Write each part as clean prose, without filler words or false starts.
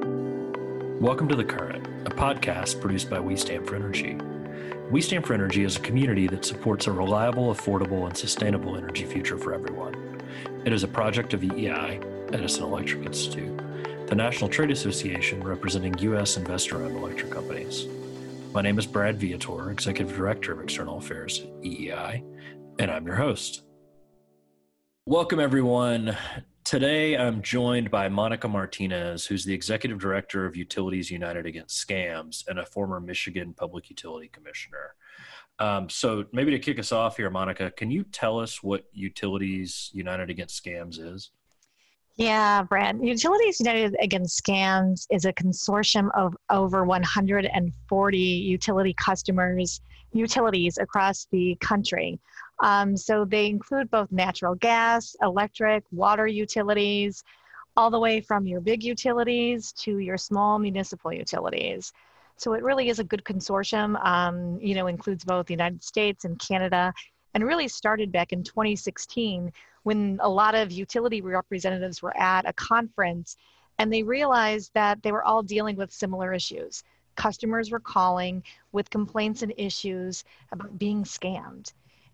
Welcome to The Current, a podcast produced by We Stand for Energy. We Stand for Energy is a community that supports a reliable, affordable, and sustainable energy future for everyone. It is a project of EEI, Edison Electric Institute, the National Trade Association representing U.S. investor-owned electric companies. My name is Brad Viator, Executive Director of External Affairs at EEI, and I'm your host. Welcome, everyone. Today, I'm joined by Monica Martinez, who's the Executive Director of Utilities United Against Scams and a former Michigan Public Utility Commissioner. So maybe to kick us off here, Monica, can you tell us what Utilities United Against Scams is? Yeah, Brad. Utilities United Against Scams is a consortium of over 140 utilities across the country. So they include both natural gas, electric, water utilities, all the way from your big utilities to your small municipal utilities. So it really is a good consortium, includes both the United States and Canada, and really started back in 2016 when a lot of utility representatives were at a conference and they realized that they were all dealing with similar issues. Customers were calling with complaints and issues about being scammed.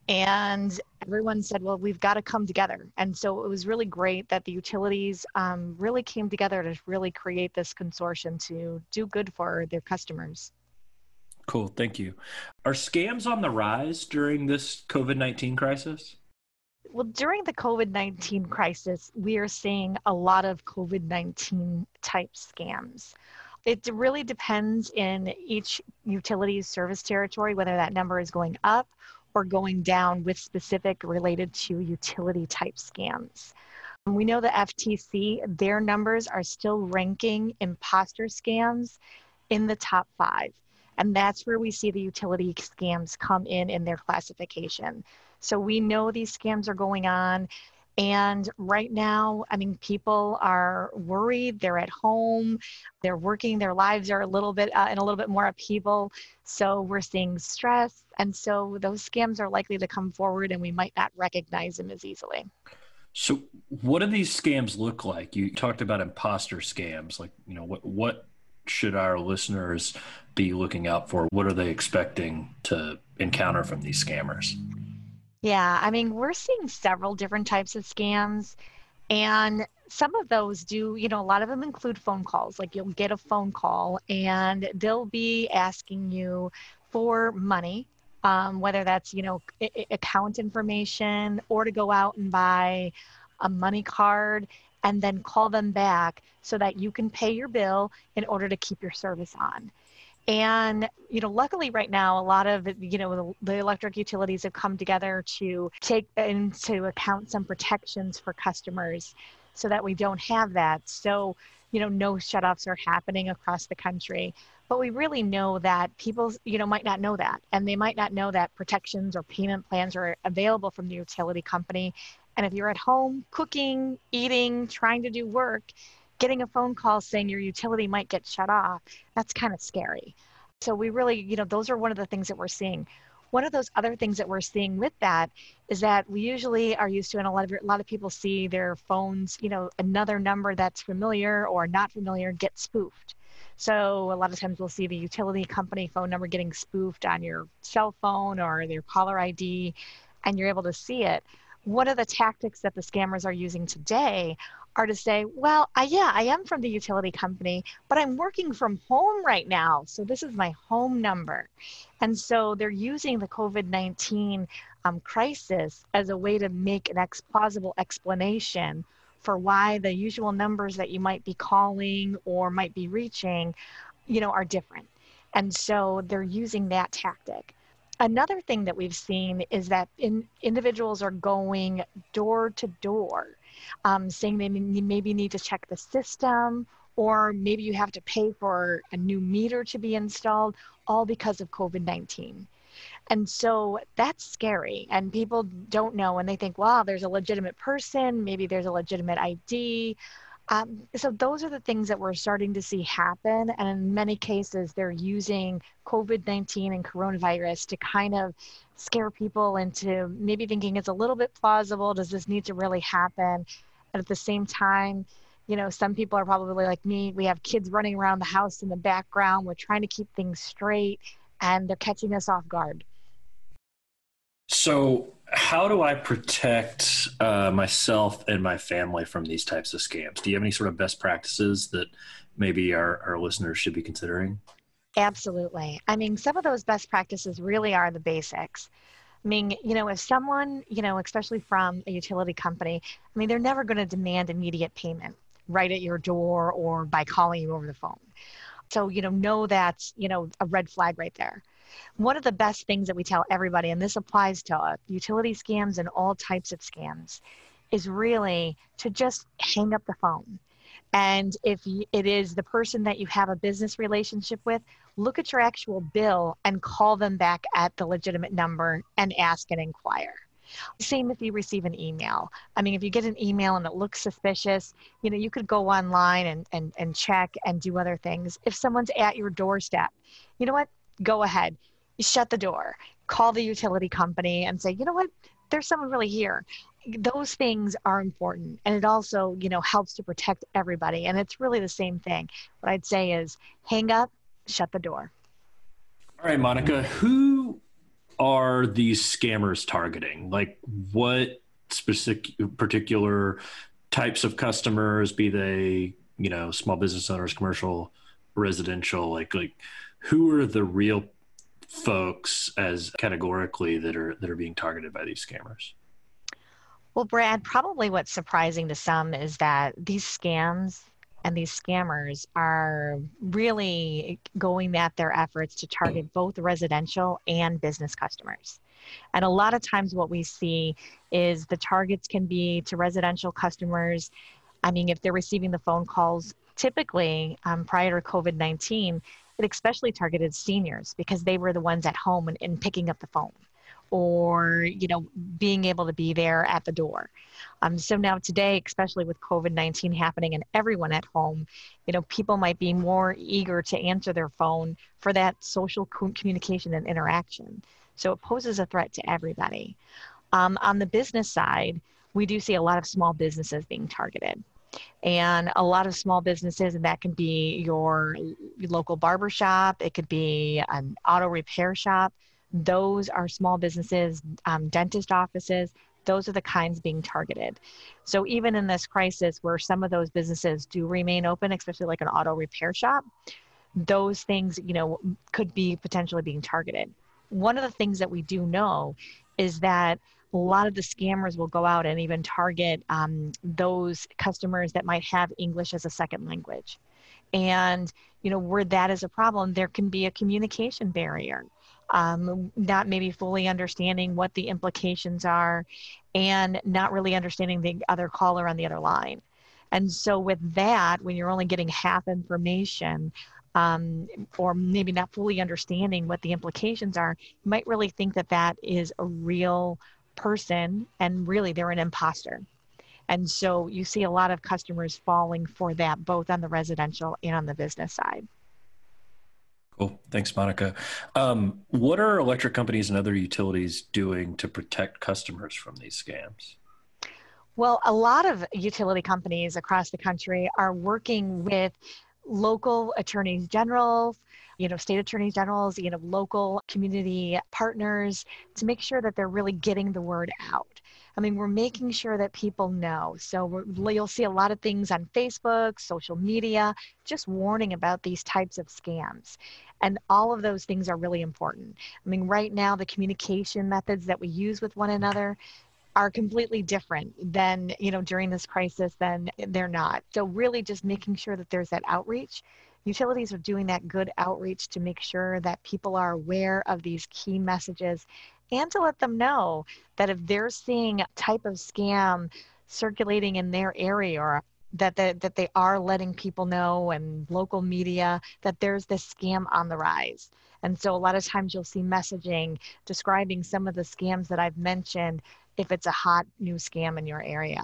And everyone said, well, we've got to come together. And so it was really great that the utilities really came together to really create this consortium to do good for their customers. Cool, thank you. Are scams on the rise during this COVID-19 crisis? Well, during the COVID-19 crisis, we are seeing a lot of COVID-19 type scams. It really depends in each utility's service territory, whether that number is going up or going down with specific related to utility type scams. We know the FTC, their numbers are still ranking imposter scams in the top 5. And that's where we see the utility scams come in their classification. So we know these scams are going on. And right now, people are worried. They're at home. They're working. Their lives are in a little bit more upheaval. So we're seeing stress. And so those scams are likely to come forward and we might not recognize them as easily. So what do these scams look like? You talked about imposter scams. What should our listeners be looking out for? What are they expecting to encounter from these scammers? Yeah, we're seeing several different types of scams, and some of those do, a lot of them include phone calls. Like you'll get a phone call and they'll be asking you for money, whether that's, account information or to go out and buy a money card and then call them back so that you can pay your bill in order to keep your service on. And, luckily right now, a lot of, the electric utilities have come together to take into account some protections for customers so that we don't have that. So, no shutoffs are happening across the country. But we really know that people, might not know that. And they might not know that protections or payment plans are available from the utility company. And if you're at home cooking, eating, trying to do work, getting a phone call saying your utility might get shut off, that's kind of scary. So we really, those are one of the things that we're seeing. One of those other things that we're seeing with that is that we usually are used to, and a lot of people see their phones, another number that's familiar or not familiar get spoofed. So a lot of times we'll see the utility company phone number getting spoofed on your cell phone or their caller ID, and you're able to see it. One of the tactics that the scammers are using today are to say, well, I am from the utility company, but I'm working from home right now. So this is my home number. And so they're using the COVID-19 crisis as a way to make an plausible explanation for why the usual numbers that you might be calling or might be reaching, are different. And so they're using that tactic. Another thing that we've seen is that individuals are going door to door, saying they maybe need to check the system, or maybe you have to pay for a new meter to be installed, all because of COVID-19. And so that's scary, and people don't know, and they think, wow, there's a legitimate person, maybe there's a legitimate ID. So those are the things that we're starting to see happen. And in many cases, they're using COVID-19 and coronavirus to kind of scare people into maybe thinking it's a little bit plausible. Does this need to really happen? And at the same time, some people are probably like me. We have kids running around the house in the background. We're trying to keep things straight, and they're catching us off guard. So how do I protect myself and my family from these types of scams? Do you have any sort of best practices that maybe our listeners should be considering? Absolutely. I mean, some of those best practices really are the basics. I mean, if someone, especially from a utility company, I mean, they're never going to demand immediate payment right at your door or by calling you over the phone. So, know that's, a red flag right there. One of the best things that we tell everybody, and this applies to utility scams and all types of scams, is really to just hang up the phone. And if it is the person that you have a business relationship with, look at your actual bill and call them back at the legitimate number and ask and inquire. Same if you receive an email. I mean, if you get an email and it looks suspicious, you could go online and check and do other things. If someone's at your doorstep, you know what? Go ahead. Shut the door. Call the utility company and say, you know what? There's someone really here. Those things are important. And it also, helps to protect everybody. And it's really the same thing. What I'd say is hang up, shut the door. All right, Monica, who are these scammers targeting? Like what specific particular types of customers, be they, small business owners, commercial, residential, like who are the real folks as categorically that are being targeted by these scammers? Well, Brad, probably what's surprising to some is that these scams and these scammers are really going at their efforts to target both residential and business customers. And a lot of times what we see is the targets can be to residential customers. I mean, if they're receiving the phone calls, typically prior to COVID-19, it especially targeted seniors because they were the ones at home and picking up the phone or, being able to be there at the door. So now today, especially with COVID-19 happening and everyone at home, people might be more eager to answer their phone for that social communication and interaction. So it poses a threat to everybody. On the business side, we do see a lot of small businesses being targeted. And a lot of small businesses, and that can be your local barber shop, it could be an auto repair shop. Those are small businesses, dentist offices. Those are the kinds being targeted. So even in this crisis where some of those businesses do remain open, especially like an auto repair shop, those things, could be potentially being targeted. One of the things that we do know is that a lot of the scammers will go out and even target those customers that might have English as a second language. And, where that is a problem, there can be a communication barrier, not maybe fully understanding what the implications are and not really understanding the other caller on the other line. And so with that, when you're only getting half information, or maybe not fully understanding what the implications are, you might really think that that is a real person and really they're an imposter. And so you see a lot of customers falling for that, both on the residential and on the business side. Cool. Thanks, Monica. What are electric companies and other utilities doing to protect customers from these scams? Well, a lot of utility companies across the country are working with local attorneys general, state attorneys generals, local community partners to make sure that they're really getting the word out. I mean, we're making sure that people know. So you'll see a lot of things on Facebook, social media, just warning about these types of scams. And all of those things are really important. I mean, right now, the communication methods that we use with one another are completely different than, during this crisis, than they're not. So really just making sure that there's that outreach. Utilities are doing that good outreach to make sure that people are aware of these key messages and to let them know that if they're seeing a type of scam circulating in their area or that they are letting people know and local media that there's this scam on the rise. And so a lot of times you'll see messaging describing some of the scams that I've mentioned if it's a hot new scam in your area.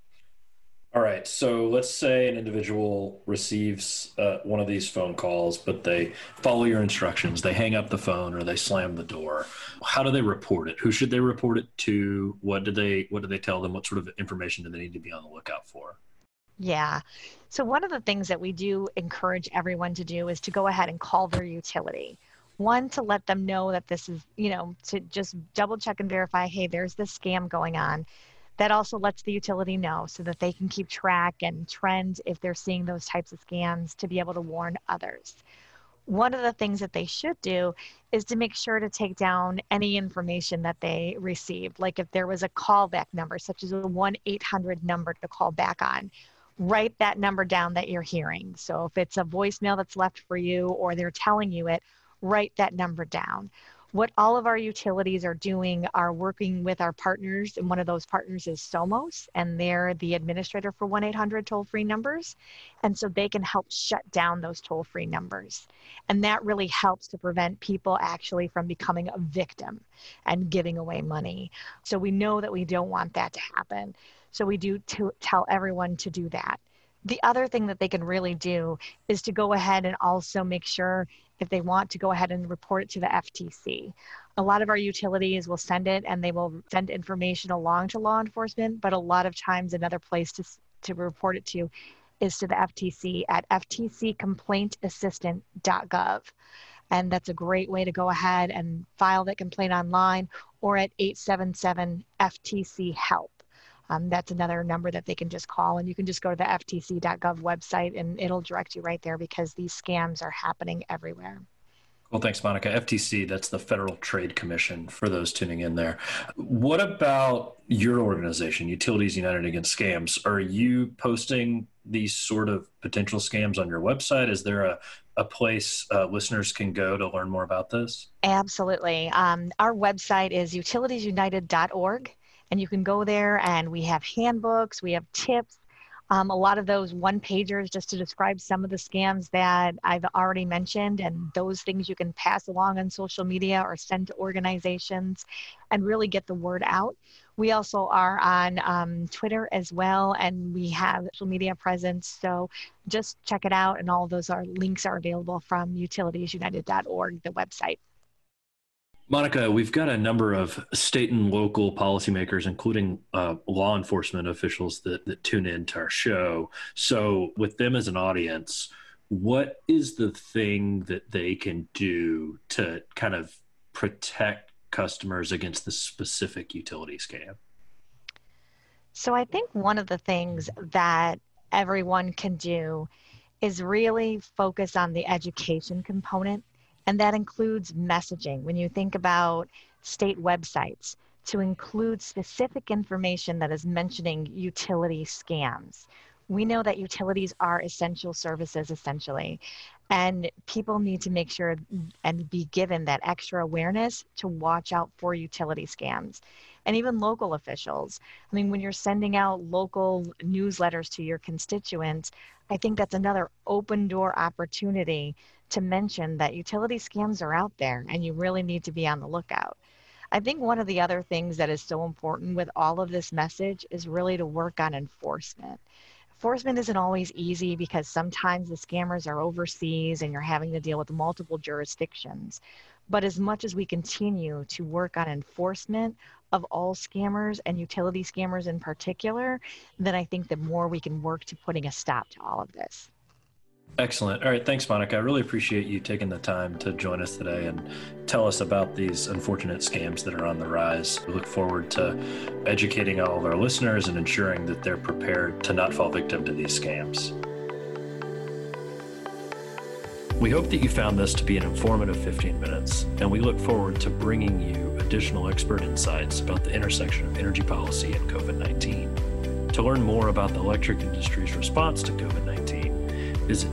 All right. So let's say an individual receives one of these phone calls, but they follow your instructions. They hang up the phone or they slam the door. How do they report it? Who should they report it to? What do they tell them? What sort of information do they need to be on the lookout for? Yeah. So one of the things that we do encourage everyone to do is to go ahead and call their utility. One, to let them know that this is, to just double check and verify, hey, there's this scam going on. That also lets the utility know so that they can keep track and trend if they're seeing those types of scams to be able to warn others. One of the things that they should do is to make sure to take down any information that they received. Like if there was a callback number, such as a 1-800 number to call back on, write that number down that you're hearing. So if it's a voicemail that's left for you or they're telling you it, write that number down. What all of our utilities are doing are working with our partners, and one of those partners is Somos, and they're the administrator for 1-800 toll-free numbers, and so they can help shut down those toll-free numbers. And that really helps to prevent people actually from becoming a victim and giving away money. So we know that we don't want that to happen. So we do tell everyone to do that. The other thing that they can really do is to go ahead and also make sure, if they want, to go ahead and report it to the FTC. A lot of our utilities will send it and they will send information along to law enforcement, but a lot of times another place to report it to is to the FTC at ftccomplaintassistant.gov. And that's a great way to go ahead and file that complaint online, or at 877-FTC-HELP. That's another number that they can just call, and you can just go to the ftc.gov website and it'll direct you right there, because these scams are happening everywhere. Well, thanks, Monica. FTC, that's the Federal Trade Commission, for those tuning in there. What about your organization, Utilities United Against Scams? Are you posting these sort of potential scams on your website? Is there a place listeners can go to learn more about this? Absolutely. Our website is utilitiesunited.org. And you can go there, and we have handbooks, we have tips, a lot of those one-pagers just to describe some of the scams that I've already mentioned, and those things you can pass along on social media or send to organizations and really get the word out. We also are on Twitter as well, and we have social media presence. So just check it out, and all of those links are available from utilitiesunited.org, the website. Monica, we've got a number of state and local policymakers, including law enforcement officials that tune into our show. So with them as an audience, what is the thing that they can do to kind of protect customers against the specific utility scam? So I think one of the things that everyone can do is really focus on the education component. And that includes messaging. When you think about state websites, to include specific information that is mentioning utility scams. We know that utilities are essential services, essentially, and people need to make sure and be given that extra awareness to watch out for utility scams. And even local officials. I mean, when you're sending out local newsletters to your constituents, I think that's another open door opportunity to mention that utility scams are out there and you really need to be on the lookout. I think one of the other things that is so important with all of this message is really to work on enforcement. Enforcement isn't always easy because sometimes the scammers are overseas and you're having to deal with multiple jurisdictions. But as much as we continue to work on enforcement of all scammers and utility scammers in particular, then I think the more we can work to putting a stop to all of this. Excellent. All right. Thanks, Monica. I really appreciate you taking the time to join us today and tell us about these unfortunate scams that are on the rise. We look forward to educating all of our listeners and ensuring that they're prepared to not fall victim to these scams. We hope that you found this to be an informative 15 minutes, and we look forward to bringing you additional expert insights about the intersection of energy policy and COVID-19. To learn more about the electric industry's response to COVID-19, visit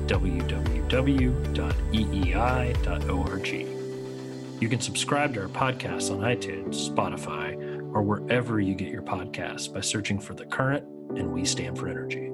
www.eei.org. You can subscribe to our podcast on iTunes, Spotify, or wherever you get your podcasts by searching for The Current and We Stand for Energy.